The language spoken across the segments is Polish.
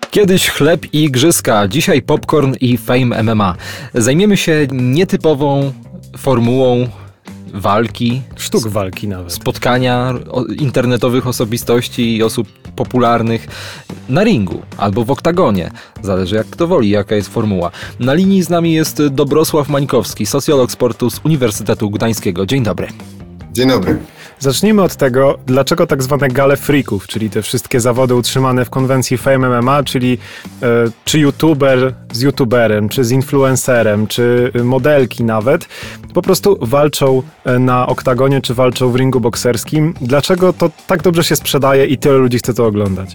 Kiedyś chleb i igrzyska, dzisiaj popcorn i Fame MMA. Zajmiemy się nietypową formułą walki. Sztuk walki nawet. Spotkania internetowych osobistości i osób popularnych na ringu albo w oktagonie. Zależy jak kto woli, jaka jest formuła. Na linii z nami jest Dobrosław Mańkowski, socjolog sportu z Uniwersytetu Gdańskiego. Dzień dobry. Dzień dobry. Zacznijmy od tego, dlaczego tak zwane gale freaków, czyli te wszystkie zawody utrzymane w konwencji Fame MMA, czyli czy youtuber z youtuberem, czy z influencerem, czy modelki nawet, po prostu walczą na oktagonie, czy walczą w ringu bokserskim. Dlaczego to tak dobrze się sprzedaje i tyle ludzi chce to oglądać?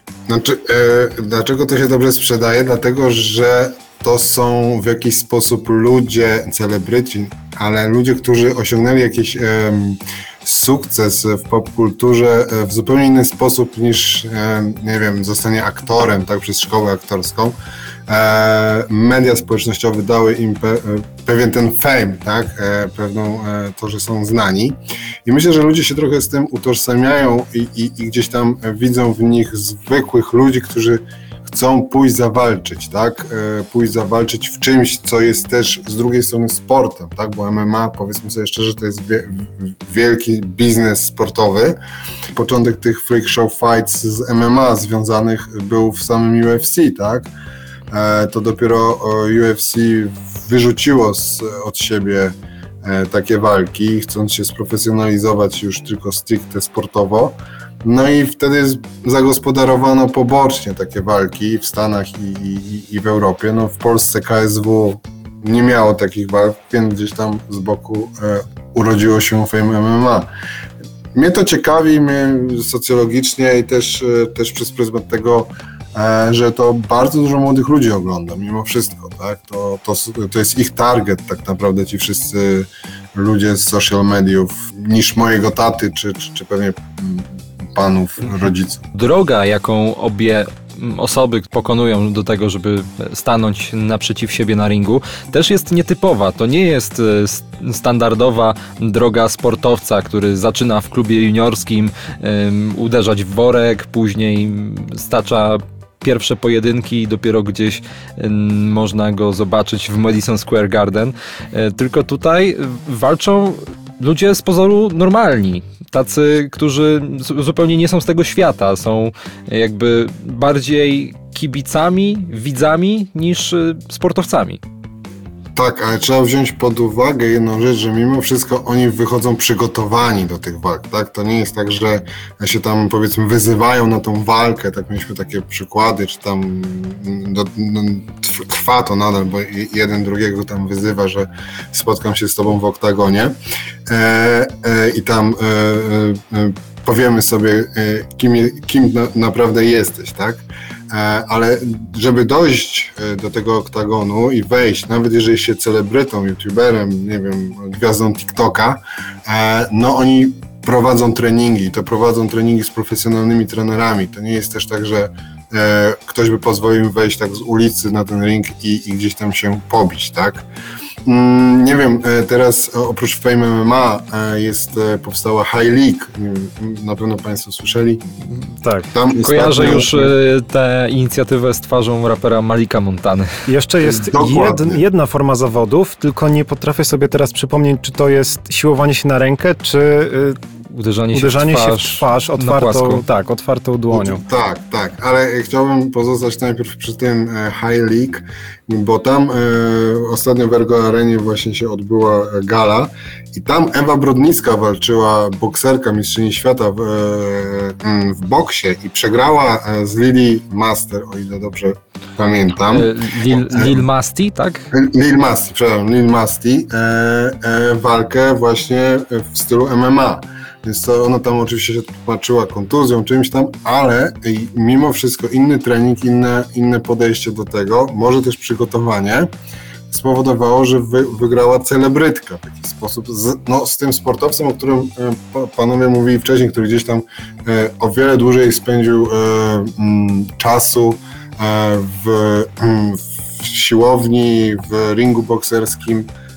Dlaczego to się dobrze sprzedaje? Dlatego, że to są w jakiś sposób ludzie, celebryci, ale ludzie, którzy osiągnęli jakiś sukces w popkulturze w zupełnie inny sposób niż, nie wiem, zostanie aktorem, tak, przez szkołę aktorską. Media społecznościowe dały im pewien ten fame, tak, pewną to, że są znani. I myślę, że ludzie się trochę z tym utożsamiają i gdzieś tam widzą w nich zwykłych ludzi, którzy chcą pójść zawalczyć, tak? Pójść zawalczyć w czymś, co jest też z drugiej strony sportem, tak? Bo MMA, powiedzmy sobie szczerze, to jest wielki biznes sportowy. Początek tych freak show fights z MMA związanych był w samym UFC, tak? To dopiero UFC wyrzuciło od siebie takie walki, chcąc się sprofesjonalizować już tylko stricte sportowo. No i wtedy zagospodarowano pobocznie takie walki w Stanach i w Europie. No w Polsce KSW nie miało takich walk, więc gdzieś tam z boku urodziło się Fame MMA. Mnie to ciekawi, socjologicznie i też przez pryzmat tego, że to bardzo dużo młodych ludzi ogląda, mimo wszystko, tak? To jest ich target tak naprawdę, ci wszyscy ludzie z social mediów, niż mojego taty, czy pewnie panów, rodziców. Droga, jaką obie osoby pokonują do tego, żeby stanąć naprzeciw siebie na ringu, też jest nietypowa. To nie jest standardowa droga sportowca, który zaczyna w klubie juniorskim uderzać w worek, później stacza pierwsze pojedynki i dopiero gdzieś można go zobaczyć w Madison Square Garden. Tylko tutaj walczą ludzie z pozoru normalni. Tacy, którzy zupełnie nie są z tego świata, są jakby bardziej kibicami, widzami niż sportowcami. Tak, ale trzeba wziąć pod uwagę jedną rzecz, że mimo wszystko oni wychodzą przygotowani do tych walk, tak? To nie jest tak, że się tam powiedzmy wyzywają na tą walkę, tak mieliśmy takie przykłady, czy tam trwa to nadal, bo jeden drugiego tam wyzywa, że spotkam się z tobą w oktagonie i tam powiemy sobie, kim naprawdę jesteś, tak? Ale żeby dojść do tego oktagonu i wejść, nawet jeżeli się celebrytą, youtuberem, nie wiem, gwiazdą TikToka, no oni prowadzą treningi, to prowadzą treningi z profesjonalnymi trenerami. To nie jest też tak, że ktoś by pozwolił im wejść tak z ulicy na ten ring i gdzieś tam się pobić, tak? Nie wiem, teraz oprócz Fame MMA powstała High League, na pewno Państwo słyszeli. Tak, tam kojarzę już tę inicjatywę z twarzą rapera Malika Montany. Jeszcze jest jedna forma zawodów, tylko nie potrafię sobie teraz przypomnieć, czy to jest siłowanie się na rękę, czy uderzanie się w twarz otwartą dłonią. Tak, ale chciałbym pozostać najpierw przy tym High League, bo tam ostatnio w Ergo Arenie właśnie się odbyła gala i tam Ewa Brodnicka walczyła, bokserka, mistrzyni świata w boksie i przegrała z Lili Master, o ile dobrze pamiętam. Lil Masti, tak? Lil Masti, walkę właśnie w stylu MMA. Więc to ona tam oczywiście się tłumaczyła kontuzją, czymś tam, ale mimo wszystko inny trening, inne podejście do tego, może też przygotowanie spowodowało, że wygrała celebrytka w jakiś sposób z tym sportowcem, o którym panowie mówili wcześniej, który gdzieś tam o wiele dłużej spędził czasu w siłowni, w ringu bokserskim,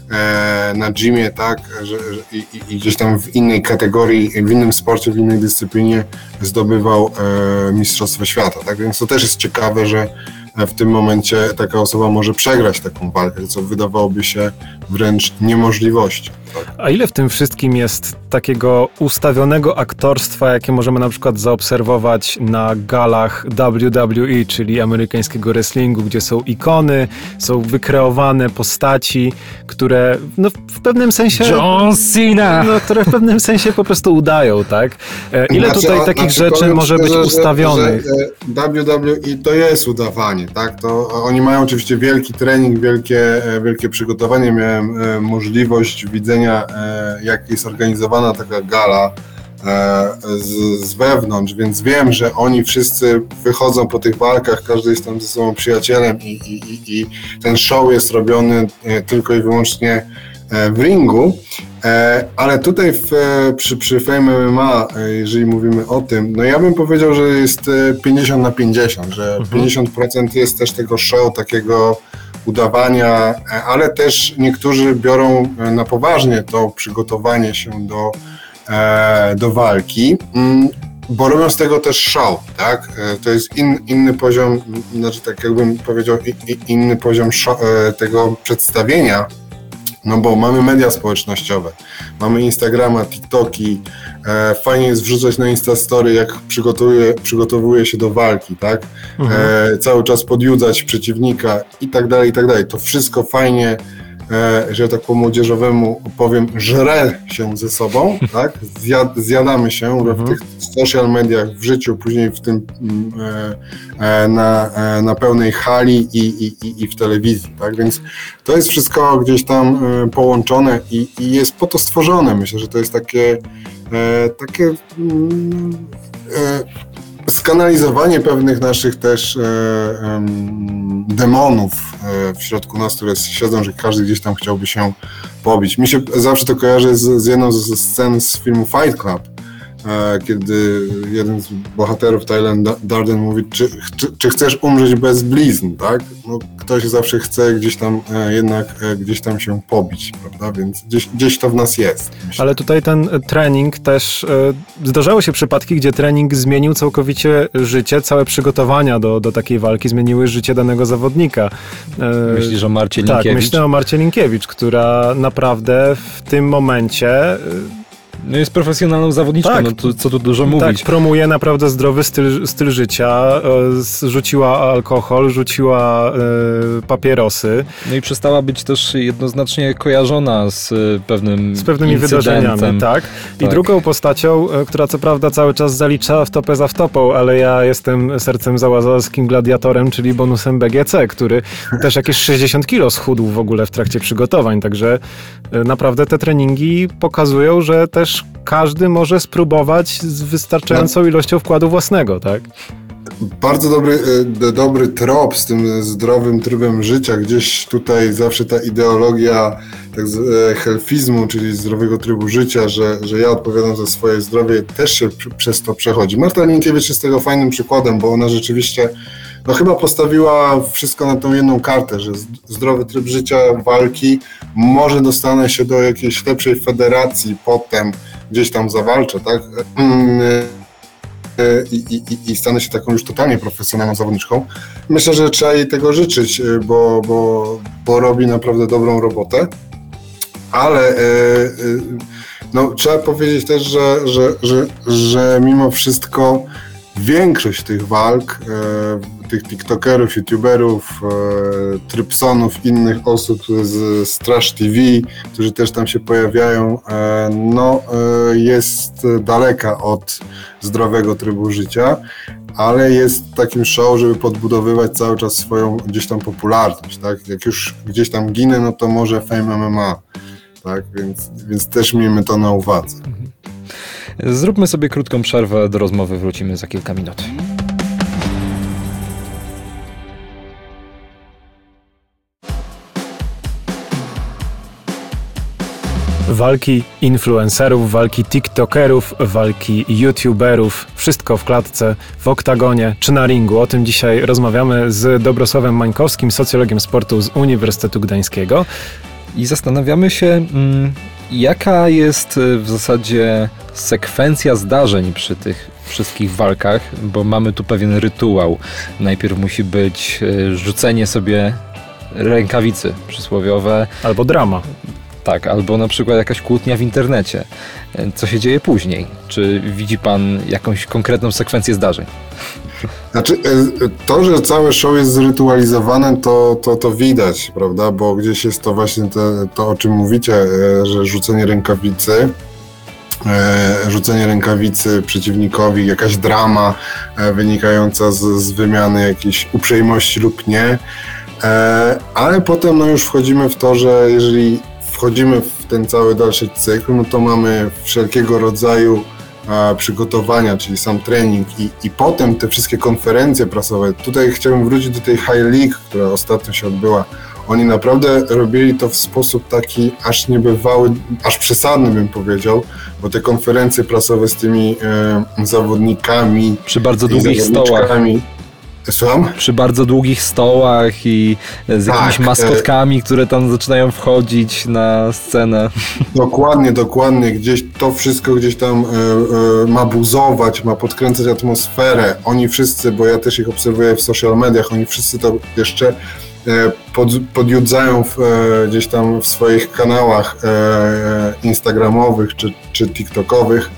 na gymie, tak, i gdzieś tam w innej kategorii, w innym sporcie, w innej dyscyplinie zdobywał mistrzostwo świata, tak, więc to też jest ciekawe, że w tym momencie taka osoba może przegrać taką walkę, co wydawałoby się wręcz niemożliwością. Tak? A ile w tym wszystkim jest takiego ustawionego aktorstwa, jakie możemy na przykład zaobserwować na galach WWE, czyli amerykańskiego wrestlingu, gdzie są ikony, są wykreowane postaci, które w pewnym sensie... John Cena! Które w pewnym sensie po prostu udają, tak? Ile tutaj takich rzeczy może być ustawionych? Że WWE to jest udawanie, tak? To oni mają oczywiście wielki trening, wielkie przygotowanie. Miałem możliwość widzenia, jak jest organizowana taka gala z wewnątrz, więc wiem, że oni wszyscy wychodzą po tych walkach, każdy jest tam ze sobą przyjacielem i ten show jest robiony tylko i wyłącznie w ringu, ale tutaj przy Fame MMA, jeżeli mówimy o tym, no ja bym powiedział, że jest 50/50, że 50% jest też tego show, takiego udawania, ale też niektórzy biorą na poważnie to przygotowanie się do walki, bo robią z tego też show, tak? To jest inny poziom, znaczy tak jakbym powiedział, inny poziom tego przedstawienia, no bo mamy media społecznościowe, mamy Instagrama, TikToki, fajnie jest wrzucać na Instastory, jak przygotowuje się do walki, tak? Cały czas podjudzać przeciwnika i tak dalej, i tak dalej. To wszystko fajnie, że tak po młodzieżowemu powiem, żre się ze sobą, tak? Zjadamy się w tych social mediach, w życiu, później w tym na pełnej hali i w telewizji, tak? Więc to jest wszystko gdzieś tam połączone i jest po to stworzone. Myślę, że to jest takie skanalizowanie pewnych naszych też demonów w środku nas, które siedzą, że każdy gdzieś tam chciałby się pobić. Mi się zawsze to kojarzy z jedną ze scen z filmu Fight Club, kiedy jeden z bohaterów, Tyler Durden, mówi, czy chcesz umrzeć bez blizn, tak? No, ktoś zawsze chce gdzieś tam jednak gdzieś tam się pobić, prawda? Więc gdzieś to w nas jest. Myślę. Ale tutaj ten trening też, zdarzały się przypadki, gdzie trening zmienił całkowicie życie, całe przygotowania do takiej walki zmieniły życie danego zawodnika. Myślisz o Marcie Linkiewicz? Tak, myślę o Marcie Linkiewicz, która naprawdę w tym momencie... No jest profesjonalną zawodniczką, tak, no to, co tu dużo mówić. Tak, promuje naprawdę zdrowy styl życia, rzuciła alkohol, rzuciła papierosy. No i przestała być też jednoznacznie kojarzona z pewnymi wydarzeniami, tak. I drugą postacią, która co prawda cały czas zalicza wtopę za wtopą, ale ja jestem sercem załazowskim gladiatorem, czyli bonusem BGC, który też jakieś 60 kilo schudł w ogóle w trakcie przygotowań, także naprawdę te treningi pokazują, że też każdy może spróbować z wystarczającą ilością wkładu własnego, tak? Bardzo dobry trop z tym zdrowym trybem życia. Gdzieś tutaj zawsze ta ideologia tak healthizmu, czyli zdrowego trybu życia, że ja odpowiadam za swoje zdrowie, też się przez to przechodzi. Marta Linkiewicz jest tego fajnym przykładem, bo ona rzeczywiście chyba postawiła wszystko na tą jedną kartę, że zdrowy tryb życia, walki, może dostanę się do jakiejś lepszej federacji, potem gdzieś tam zawalczę, tak? I stanę się taką już totalnie profesjonalną zawodniczką. Myślę, że trzeba jej tego życzyć, bo robi naprawdę dobrą robotę, ale trzeba powiedzieć też, że mimo wszystko większość tych walk, tych tiktokerów, youtuberów, trypsonów, innych osób z Trash TV, którzy też tam się pojawiają, jest daleka od zdrowego trybu życia, ale jest takim show, żeby podbudowywać cały czas swoją gdzieś tam popularność, tak? Jak już gdzieś tam ginę, no to może Fame MMA, tak? Więc też miejmy to na uwadze. Zróbmy sobie krótką przerwę, do rozmowy wrócimy za kilka minut. Walki influencerów, walki tiktokerów, walki youtuberów, wszystko w klatce, w oktagonie czy na ringu. O tym dzisiaj rozmawiamy z Dobrosławem Mańkowskim, socjologiem sportu z Uniwersytetu Gdańskiego. I zastanawiamy się, jaka jest w zasadzie sekwencja zdarzeń przy tych wszystkich walkach, bo mamy tu pewien rytuał. Najpierw musi być rzucenie sobie rękawicy przysłowiowe. Albo drama. Tak, albo na przykład jakaś kłótnia w internecie. Co się dzieje później? Czy widzi pan jakąś konkretną sekwencję zdarzeń? Znaczy, to, że całe show jest zrytualizowane, to widać, prawda? Bo gdzieś jest to właśnie to, o czym mówicie, że rzucenie rękawicy przeciwnikowi, jakaś drama wynikająca z wymiany jakiejś uprzejmości lub nie. Ale potem już wchodzimy w to, że jeżeli wchodzimy w ten cały dalszy cykl, no to mamy wszelkiego rodzaju przygotowania, czyli sam trening i potem te wszystkie konferencje prasowe. Tutaj chciałbym wrócić do tej High League, która ostatnio się odbyła. Oni naprawdę robili to w sposób taki aż niebywały, aż przesadny bym powiedział, bo te konferencje prasowe z tymi zawodnikami przy bardzo długich stołach. Słucham? Przy bardzo długich stołach i z jakimiś maskotkami, które tam zaczynają wchodzić na scenę. Dokładnie. Gdzieś to wszystko gdzieś tam ma buzować, ma podkręcać atmosferę. Oni wszyscy, bo ja też ich obserwuję w social mediach, oni wszyscy to jeszcze podjudzają gdzieś tam w swoich kanałach instagramowych czy tiktokowych.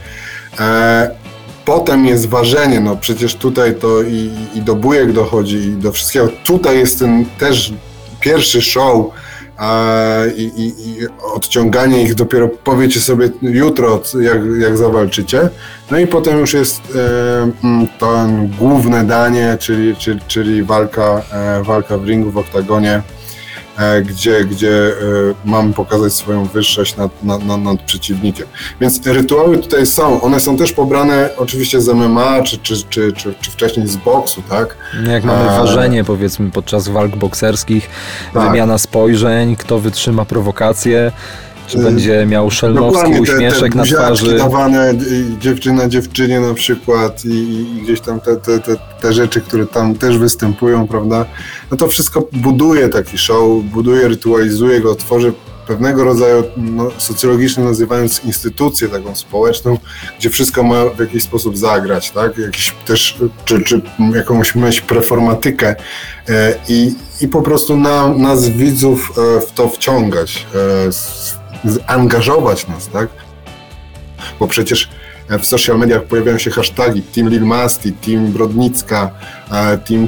Potem jest ważenie, no przecież tutaj to i do bujek dochodzi i do wszystkiego. Tutaj jest ten też pierwszy show i odciąganie ich dopiero powiecie sobie jutro, jak zawalczycie. No i potem już jest to główne danie, czyli walka w ringu, w oktagonie, gdzie mamy pokazać swoją wyższość nad przeciwnikiem. Więc rytuały tutaj są. One są też pobrane oczywiście z MMA, czy wcześniej z boksu, tak? Jak mamy ważenie, powiedzmy, podczas walk bokserskich, tak. Wymiana spojrzeń, kto wytrzyma prowokację, czy będzie miał szelmowski uśmieszek na twarzy. Dawane dziewczyna dziewczynie na przykład i gdzieś tam te rzeczy, które tam też występują, prawda? No to wszystko buduje taki show, rytualizuje go, tworzy pewnego rodzaju, socjologicznie nazywając instytucję taką społeczną, gdzie wszystko ma w jakiś sposób zagrać, tak? Jakiś też, czy jakąś myśl, preformatykę i po prostu nas widzów w to wciągać, angażować nas, tak? Bo przecież w social mediach pojawiają się hasztagi Team Lil Masti, Team Brodnicka, Team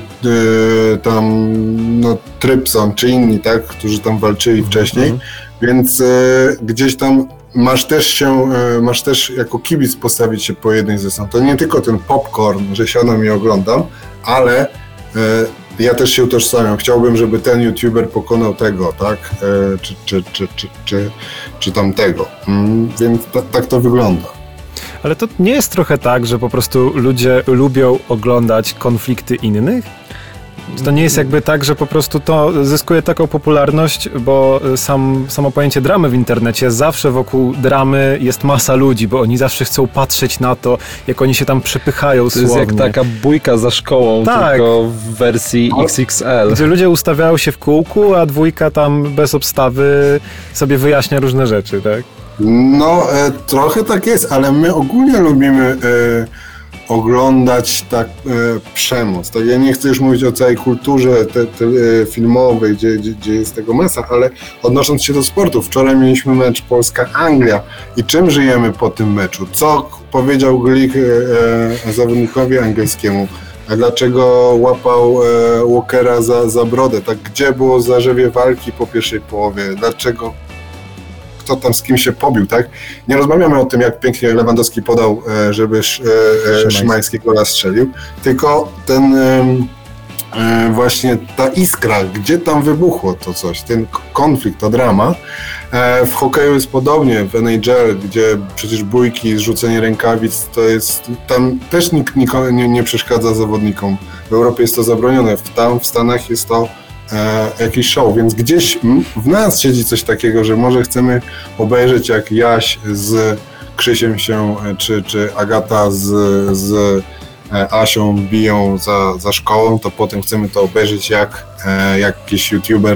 Trypson czy inni, tak? Którzy tam walczyli wcześniej, więc gdzieś tam masz też jako kibic postawić się po jednej ze stron. To nie tylko ten popcorn, że siadam i oglądam, ale ja też się utożsamiam. Chciałbym, żeby ten youtuber pokonał tego, tak? Czy tamtego. Więc tak to wygląda. Ale to nie jest trochę tak, że po prostu ludzie lubią oglądać konflikty innych? Czy to nie jest jakby tak, że po prostu to zyskuje taką popularność, bo samo pojęcie dramy w internecie, zawsze wokół dramy jest masa ludzi, bo oni zawsze chcą patrzeć na to, jak oni się tam przepychają słownie. To jest jak taka bójka za szkołą, tak, tylko w wersji XXL. Gdzie ludzie ustawiają się w kółku, a dwójka tam bez obstawy sobie wyjaśnia różne rzeczy, tak? No, trochę tak jest, ale my ogólnie lubimy oglądać przemoc. Tak, ja nie chcę już mówić o całej kulturze filmowej, gdzie jest tego masa, ale odnosząc się do sportu, wczoraj mieliśmy mecz Polska-Anglia i czym żyjemy po tym meczu? Co powiedział Glik zawodnikowi angielskiemu? A dlaczego łapał Walkera za brodę? Tak, gdzie było zarzewie walki po pierwszej połowie? Dlaczego? Kto tam z kim się pobił, tak? Nie rozmawiamy o tym, jak pięknie Lewandowski podał, żeby Szymański gola strzelił, tylko ten właśnie ta iskra, gdzie tam wybuchło to coś, ten konflikt, ta drama. W hokeju jest podobnie, w NHL, gdzie przecież bójki, zrzucenie rękawic, to jest, tam też nikt nie przeszkadza zawodnikom. W Europie jest to zabronione, w Stanach jest to jakiś show, więc gdzieś w nas siedzi coś takiego, że może chcemy obejrzeć, jak Jaś z Krzysiem się, czy Agata z Asią biją za szkołą, to potem chcemy to obejrzeć, jak jakiś youtuber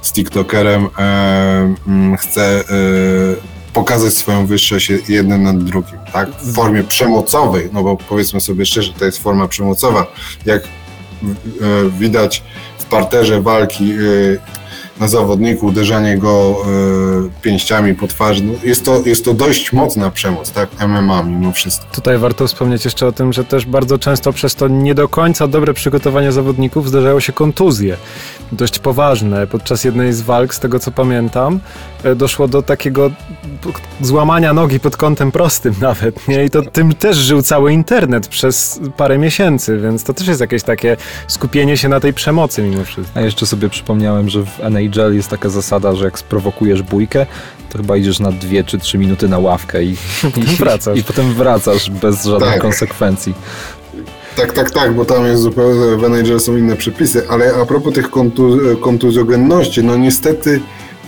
z TikTokerem chce pokazać swoją wyższość jeden nad drugim, tak? W formie przemocowej, no bo powiedzmy sobie szczerze, to jest forma przemocowa. Jak widać w parterze walki na zawodniku, uderzanie go pięściami po twarzy, no jest to dość mocna przemoc, tak? MMA mimo wszystko. Tutaj warto wspomnieć jeszcze o tym, że też bardzo często przez to nie do końca dobre przygotowanie zawodników zdarzają się kontuzje. Dość poważne. Podczas jednej z walk, z tego co pamiętam, doszło do takiego złamania nogi pod kątem prostym nawet, nie? I to tym też żył cały internet przez parę miesięcy, więc to też jest jakieś takie skupienie się na tej przemocy mimo wszystko. A jeszcze sobie przypomniałem, że w NHL jest taka zasada, że jak sprowokujesz bójkę, to chyba idziesz na 2 czy 3 minuty na ławkę i potem wracasz bez żadnych konsekwencji. Tak, bo tam jest zupełnie, w NHL są inne przepisy, ale a propos tych kontuzjogenności, no niestety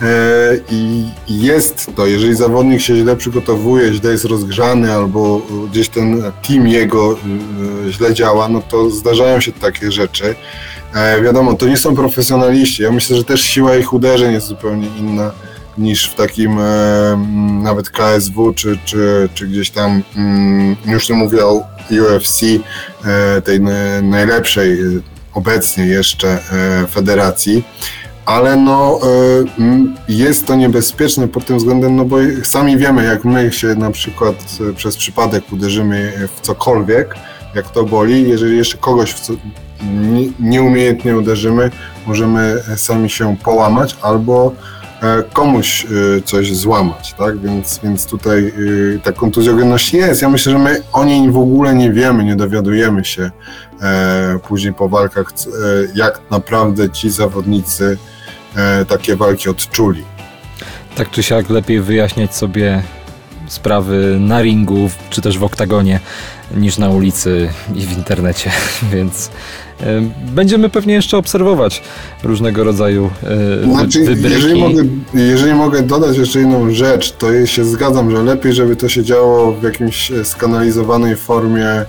jest to, jeżeli zawodnik się źle przygotowuje, źle jest rozgrzany albo gdzieś ten team jego źle działa, no to zdarzają się takie rzeczy. Wiadomo, to nie są profesjonaliści, ja myślę, że też siła ich uderzeń jest zupełnie inna niż w takim nawet KSW czy gdzieś tam, już nie mówię o UFC, tej najlepszej obecnie jeszcze federacji, ale no jest to niebezpieczne pod tym względem, no bo sami wiemy, jak my się na przykład przez przypadek uderzymy w cokolwiek, jak to boli, jeżeli jeszcze kogoś nieumiejętnie uderzymy, możemy sami się połamać albo komuś coś złamać, tak? Więc tutaj ta kontuzjogenność jest. Ja myślę, że my o niej w ogóle nie wiemy, nie dowiadujemy się później po walkach, jak naprawdę ci zawodnicy takie walki odczuli. Tak czy siak lepiej wyjaśniać sobie sprawy na ringu, czy też w oktagonie, niż na ulicy i w internecie, więc będziemy pewnie jeszcze obserwować różnego rodzaju wybryki. Jeżeli mogę dodać jeszcze jedną rzecz, to się zgadzam, że lepiej, żeby to się działo w jakimś skanalizowanej formie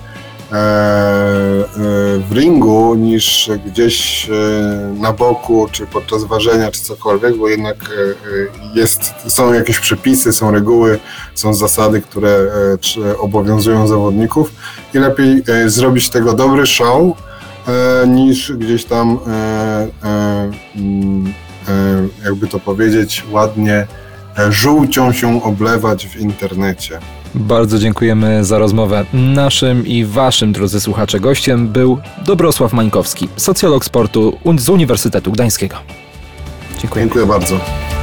w ringu, niż gdzieś na boku, czy podczas ważenia, czy cokolwiek, bo jednak są jakieś przepisy, są reguły, są zasady, które obowiązują zawodników i lepiej zrobić tego dobry show, niż gdzieś tam, jakby to powiedzieć ładnie, żółcią się oblewać w internecie. Bardzo dziękujemy za rozmowę. Naszym i waszym, drodzy słuchacze, gościem był Dobrosław Mańkowski, socjolog sportu z Uniwersytetu Gdańskiego. Dziękuję. Dziękuję bardzo.